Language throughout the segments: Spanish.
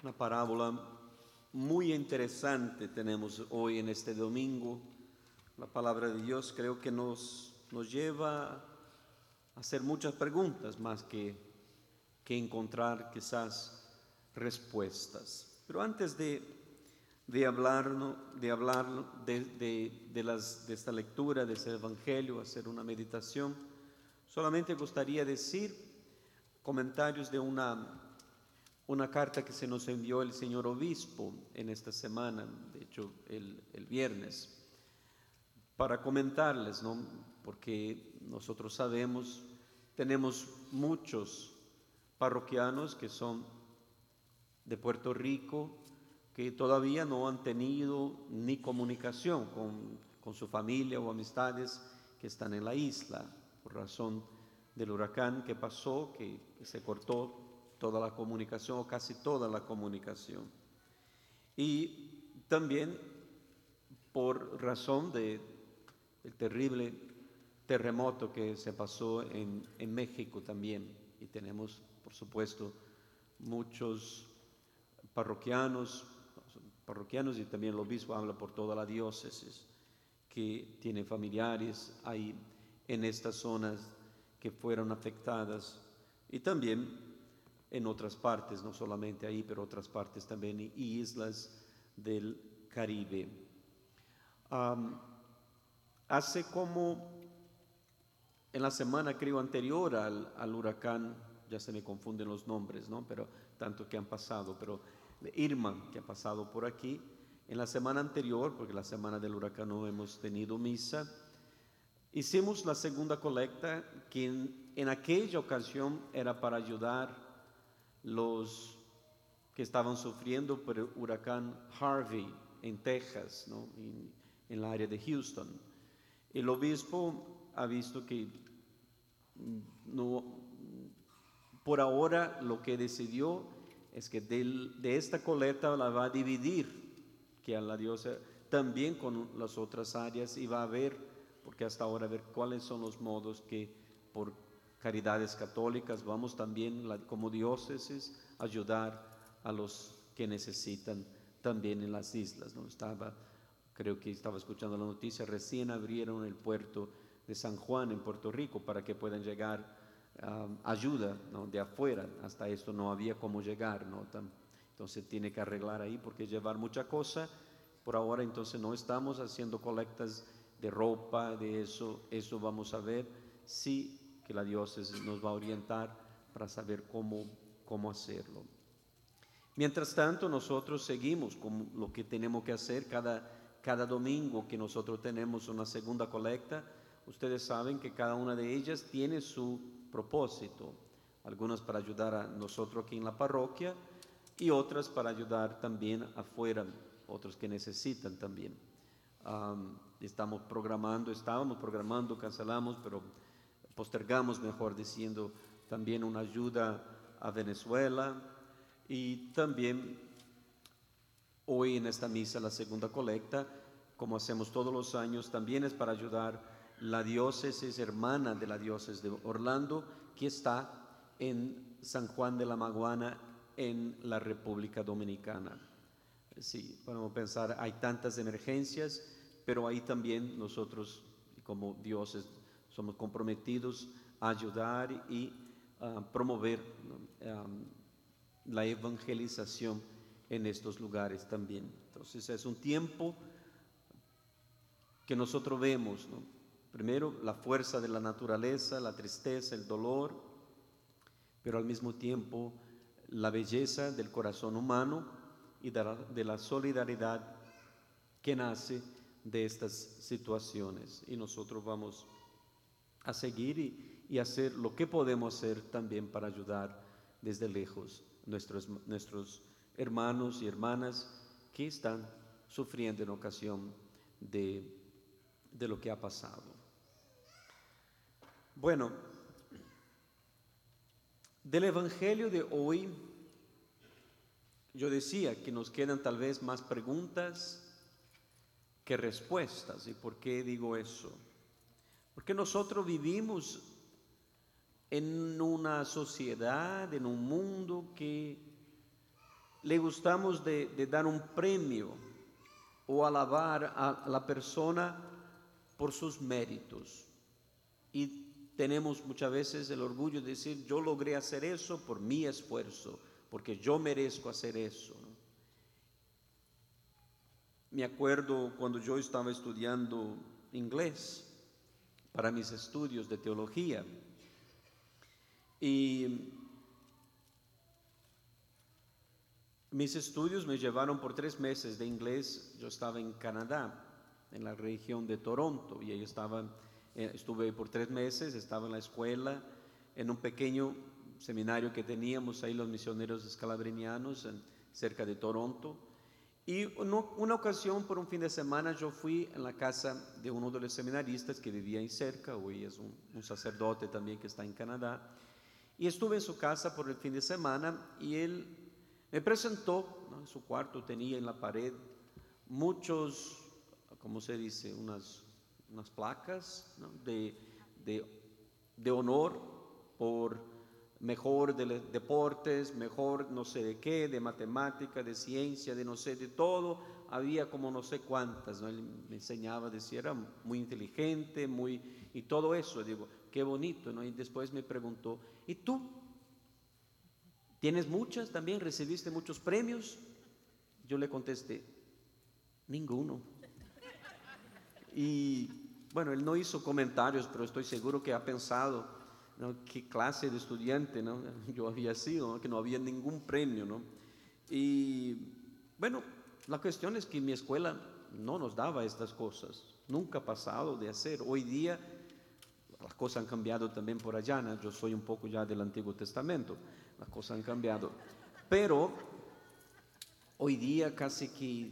Una parábola muy interesante tenemos hoy en este domingo. La palabra de Dios creo que nos lleva a hacer muchas preguntas más que encontrar quizás respuestas. Pero antes de hablar, ¿no? de esta lectura, de ese evangelio, hacer una meditación, solamente gustaría decir comentarios de una carta que se nos envió el señor obispo en esta semana, de hecho el viernes, para comentarles, ¿no? Porque nosotros sabemos, tenemos muchos parroquianos que son de Puerto Rico, que todavía no han tenido ni comunicación con su familia o amistades que están en la isla, por razón del huracán que pasó, que se cortó toda la comunicación o casi toda la comunicación. Y también por razón del terrible terremoto que se pasó en México también. Y tenemos, por supuesto, muchos parroquianos y también el obispo habla por toda la diócesis, que tienen familiares ahí en estas zonas que fueron afectadas y también en otras partes, no solamente ahí, pero otras partes también y islas del Caribe. Hace como en la semana creo anterior al huracán, ya se me confunden los nombres, ¿no? Pero tanto que han pasado, pero de Irma que ha pasado por aquí, en la semana anterior, porque la semana del huracán no hemos tenido misa, hicimos la segunda colecta que en aquella ocasión era para ayudar los que estaban sufriendo por el huracán Harvey en Texas, ¿no? en la área de Houston. El obispo ha visto que no, por ahora lo que decidió es que de esta colecta la va a dividir, que a la diócesis también con las otras áreas y va a ver, porque hasta ahora a ver cuáles son los modos que por caridades católicas vamos también como diócesis a ayudar a los que necesitan también en las islas, ¿no? Creo que estaba escuchando la noticia, recién abrieron el puerto de San Juan en Puerto Rico para que puedan llegar ayuda, ¿no? De afuera. Hasta esto no había cómo llegar, ¿no? Entonces tiene que arreglar ahí porque llevar mucha cosa. Por ahora entonces no estamos haciendo colectas de ropa, de eso vamos a ver, sí que la diócesis nos va a orientar para saber cómo hacerlo. Mientras tanto nosotros seguimos con lo que tenemos que hacer cada domingo que nosotros tenemos una segunda colecta. Ustedes saben que cada una de ellas tiene su propósito, algunas para ayudar a nosotros aquí en la parroquia y otras para ayudar también afuera, otros que necesitan también. Estábamos programando, cancelamos, pero postergamos, mejor diciendo, también una ayuda a Venezuela y también hoy en esta misa, la segunda colecta, como hacemos todos los años, también es para ayudar la diócesis hermana de la diócesis de Orlando, que está en San Juan de la Maguana, en la República Dominicana. Sí, podemos pensar, hay tantas emergencias, pero ahí también nosotros, como diócesis, somos comprometidos a ayudar y promover la evangelización en estos lugares también. Entonces es un tiempo que nosotros vemos, ¿no? Primero la fuerza de la naturaleza, la tristeza, el dolor, pero al mismo tiempo la belleza del corazón humano y de la solidaridad que nace de estas situaciones. Y nosotros vamos a seguir y hacer lo que podemos hacer también para ayudar desde lejos nuestros hermanos y hermanas que están sufriendo en ocasión de lo que ha pasado. Bueno, del Evangelio de hoy, yo decía que nos quedan tal vez más preguntas que respuestas. ¿Y por qué digo eso? Porque nosotros vivimos en una sociedad, en un mundo que le gustamos de dar un premio o alabar a la persona por sus méritos. Y tenemos muchas veces el orgullo de decir, yo logré hacer eso por mi esfuerzo, porque yo merezco hacer eso, ¿no? Me acuerdo cuando yo estaba estudiando inglés para mis estudios de teología, y mis estudios me llevaron por 3 meses de inglés. Yo estaba en Canadá, en la región de Toronto, y ahí estuve por 3 meses, estaba en la escuela, en un pequeño seminario que teníamos ahí los misioneros escalabrinianos cerca de Toronto. Y una ocasión, por un fin de semana, yo fui en la casa de uno de los seminaristas que vivía ahí cerca. Hoy es un sacerdote también que está en Canadá, y estuve en su casa por el fin de semana, y él me presentó, ¿no? En su cuarto tenía en la pared muchos, ¿cómo se dice? Unas placas, ¿no? de honor por mejor de deportes, mejor no sé de qué, de matemática, de ciencia, de no sé, de todo. Había como no sé cuántas, ¿no? Él me enseñaba, decía, era muy inteligente, y todo eso. Digo, qué bonito, ¿no? Y después me preguntó, ¿y tú? ¿Tienes muchas también? ¿Recibiste muchos premios? Yo le contesté, ninguno. Y bueno, él no hizo comentarios, pero estoy seguro que ha pensado, ¿no? ¿Qué clase de estudiante, ¿no? Yo había sido, ¿no? Que no había ningún premio, ¿no? Y bueno, la cuestión es que mi escuela no nos daba estas cosas, nunca ha pasado de hacer. Hoy día las cosas han cambiado también por allá, ¿no? Yo soy un poco ya del Antiguo Testamento, las cosas han cambiado, pero hoy día casi que,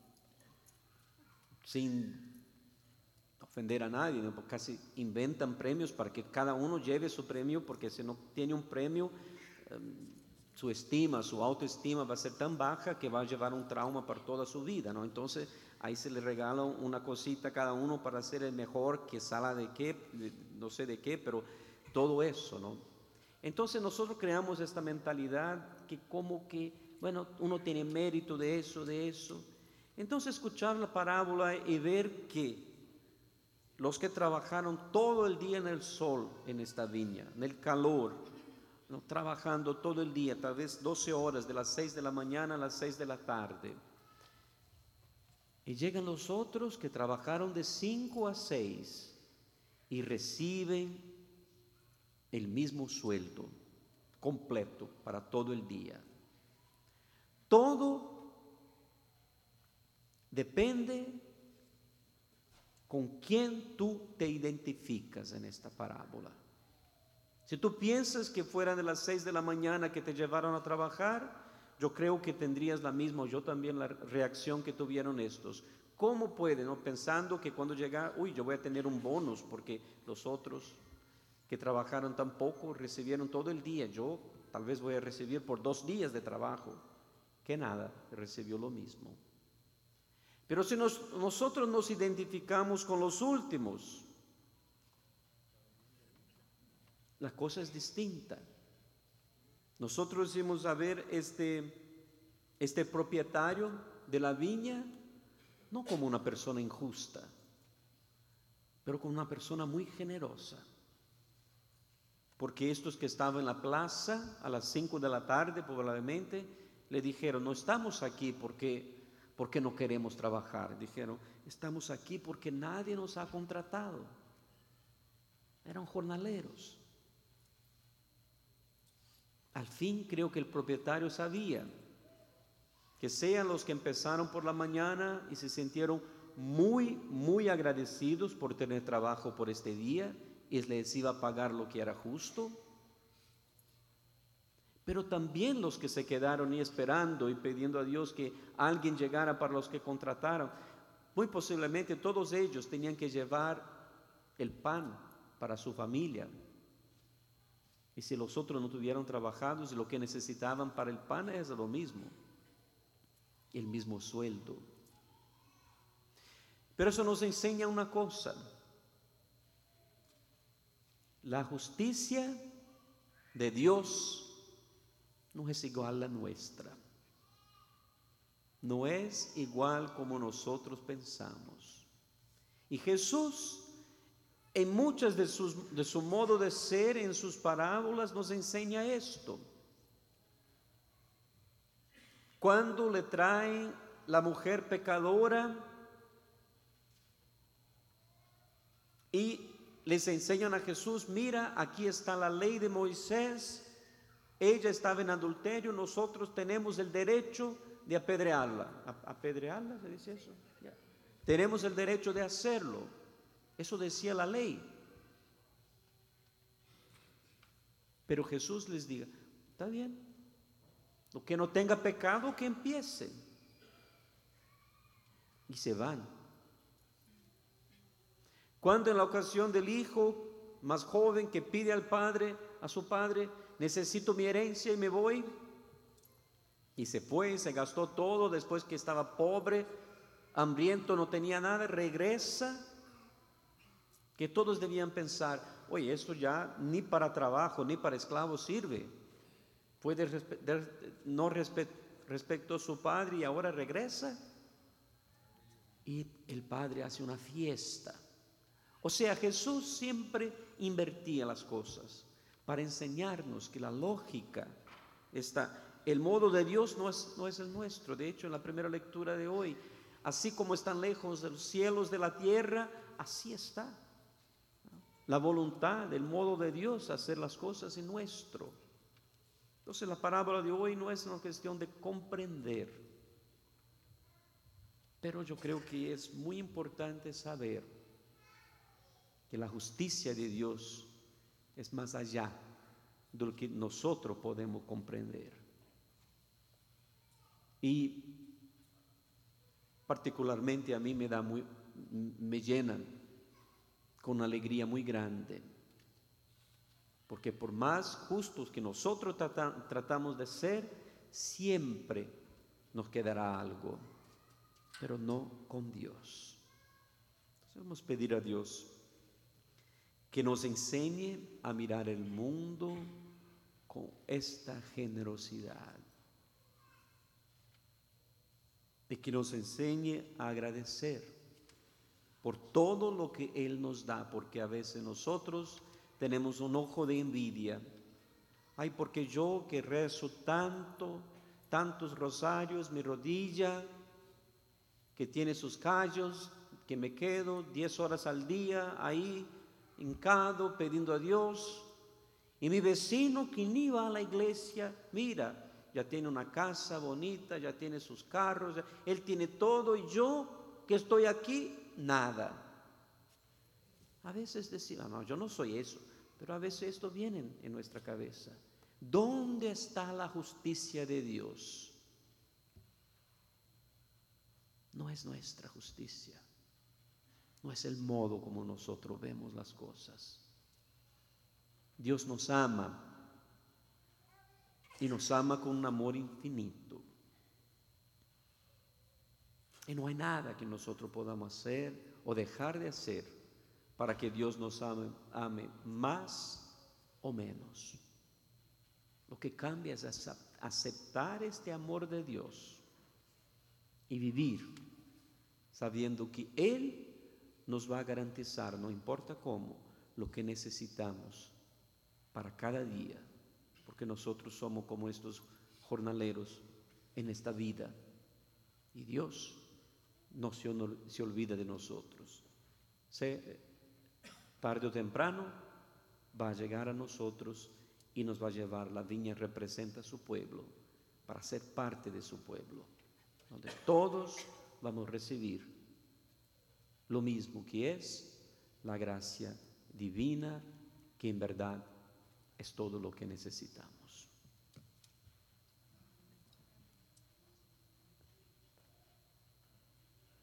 sin ofender a nadie, ¿no? Casi inventan premios para que cada uno lleve su premio, porque si no tiene un premio, su estima, su autoestima va a ser tan baja que va a llevar un trauma para toda su vida, ¿no? Entonces ahí se le regala una cosita a cada uno para ser el mejor, que sala de qué, no sé de qué, pero todo eso, ¿no? Entonces nosotros creamos esta mentalidad que como que, bueno, uno tiene mérito de eso, de eso. Entonces escuchar la parábola y ver que los que trabajaron todo el día en el sol, en esta viña, en el calor, ¿no? Trabajando todo el día, tal vez 12 horas, de las 6 de la mañana a las 6 de la tarde. Y llegan los otros que trabajaron de 5 a 6 y reciben el mismo sueldo completo para todo el día. Todo depende con quién tú te identificas en esta parábola. Si tú piensas que fueran de las 6 de la mañana que te llevaron a trabajar, yo creo que tendrías la misma, yo también, la reacción que tuvieron estos. ¿Cómo pueden, no? Pensando que cuando llega, yo voy a tener un bonus porque los otros que trabajaron tan poco recibieron todo el día. Yo tal vez voy a recibir por 2 días de trabajo, que nada, recibió lo mismo. Pero si nosotros nos identificamos con los últimos, la cosa es distinta. Nosotros decimos, a ver, este propietario de la viña, no como una persona injusta, pero como una persona muy generosa. Porque estos que estaban en la plaza a las 5 de la tarde, probablemente, le dijeron, no estamos aquí porque no queremos trabajar. Dijeron, estamos aquí porque nadie nos ha contratado. Eran jornaleros. Al fin creo que el propietario sabía que sean los que empezaron por la mañana y se sintieron muy, muy agradecidos por tener trabajo por este día y les iba a pagar lo que era justo, pero también los que se quedaron y esperando y pidiendo a Dios que alguien llegara para los que contrataron. Muy posiblemente todos ellos tenían que llevar el pan para su familia. Y si los otros no tuvieron trabajado, lo que necesitaban para el pan es lo mismo, el mismo sueldo. Pero eso nos enseña una cosa: la justicia de Dios no es igual a la nuestra. no es igual como nosotros pensamos. Y Jesús, en muchas de su modo de ser, en sus parábolas, nos enseña esto. Cuando le traen la mujer pecadora y les enseñan a Jesús, mira, aquí está la ley de Moisés, ella estaba en adulterio, nosotros tenemos el derecho de apedrearla. ¿Apedrearla se dice eso? Yeah. Tenemos el derecho de hacerlo. Eso decía la ley. Pero Jesús les diga, está bien, lo que no tenga pecado, que empiece. Y se van. Cuando en la ocasión del hijo más joven que pide al padre, a su padre, necesito mi herencia y me voy, y se fue, se gastó todo, después que estaba pobre, hambriento, no tenía nada, regresa, que todos debían pensar, oye, esto ya ni para trabajo, ni para esclavos sirve. No respetó a su padre y ahora regresa. Y el padre hace una fiesta. O sea, Jesús siempre invertía las cosas para enseñarnos que la lógica está, el modo de Dios no es el nuestro. De hecho, en la primera lectura de hoy, así como están lejos de los cielos de la tierra, así está la voluntad, el modo de Dios hacer las cosas en nuestro. Entonces la parábola de hoy no es una cuestión de comprender, pero yo creo que es muy importante saber que la justicia de Dios es más allá de lo que nosotros podemos comprender. Y particularmente a mí me llenan con una alegría muy grande, porque por más justos que nosotros tratamos de ser, siempre nos quedará algo, pero no con Dios. Entonces vamos a pedir a Dios que nos enseñe a mirar el mundo con esta generosidad, de que nos enseñe a agradecer por todo lo que Él nos da, porque a veces nosotros tenemos un ojo de envidia. Ay, porque yo que rezo tantos rosarios, mi rodilla que tiene sus callos, que me quedo 10 horas al día ahí hincado pidiendo a Dios, y mi vecino que ni va a la iglesia, mira, ya tiene una casa bonita, ya tiene sus carros, él tiene todo, y yo que estoy aquí, nada. A veces decimos, no, yo no soy eso, pero a veces esto viene en nuestra cabeza. ¿Dónde está la justicia de Dios? No es nuestra justicia, no es el modo como nosotros vemos las cosas. Dios nos ama y nos ama con un amor infinito. Y no hay nada que nosotros podamos hacer o dejar de hacer para que Dios nos ame más o menos. Lo que cambia es aceptar este amor de Dios y vivir sabiendo que Él nos va a garantizar, no importa cómo, lo que necesitamos para cada día, porque nosotros somos como estos jornaleros en esta vida y Dios no se olvida de nosotros. Tarde o temprano va a llegar a nosotros y nos va a llevar. La viña representa a su pueblo, para ser parte de su pueblo, donde todos vamos a recibir lo mismo, que es la gracia divina, que en verdad es todo lo que necesitamos.